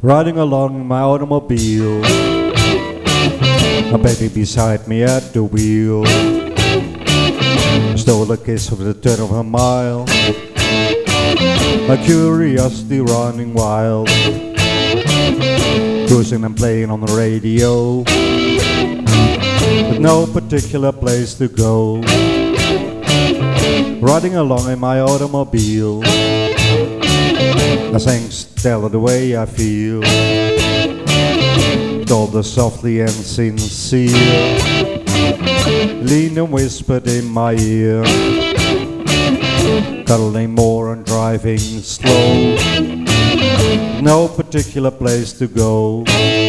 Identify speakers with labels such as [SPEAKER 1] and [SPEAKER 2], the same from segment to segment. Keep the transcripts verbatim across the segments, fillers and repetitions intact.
[SPEAKER 1] Riding along in my automobile, a baby beside me at the wheel. Stole a kiss of the turn of a mile, my curiosity running wild. Cruising and playing on the radio, with no particular place to go. Riding along in my automobile, I sang Stella the way I feel. Told her softly and sincere, leaned and whispered in my ear, cuddling more and driving slow, no particular place to go.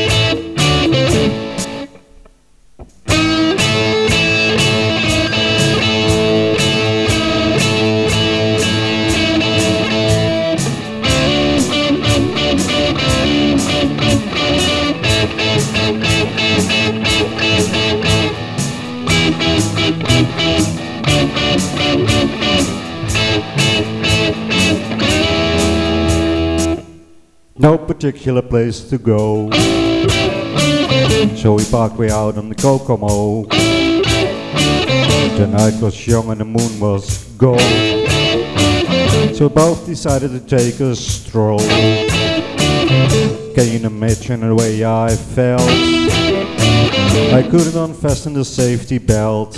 [SPEAKER 1] No particular place to go, so we parked way out on the Kokomo. The night was young and the moon was gold, so we both decided to take a stroll. Can you imagine the way I felt? I couldn't unfasten the safety belt.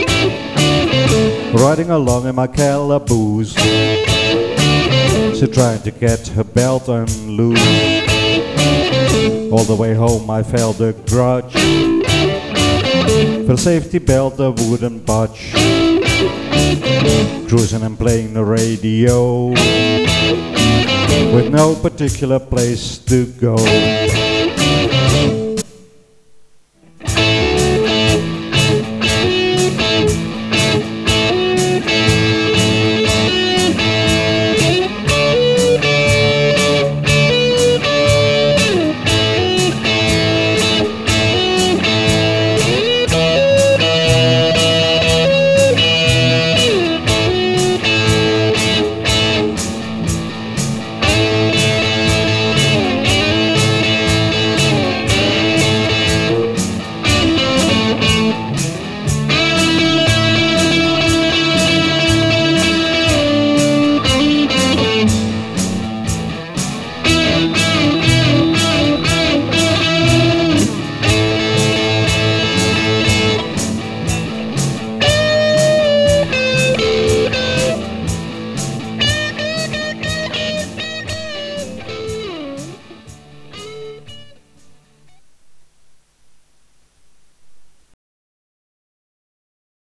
[SPEAKER 1] Riding along in my calaboose, she trying to get her belt unloose. All the way home I felt a grudge, for the safety belt I wouldn't budge. Cruising and playing the radio, with no particular place to go.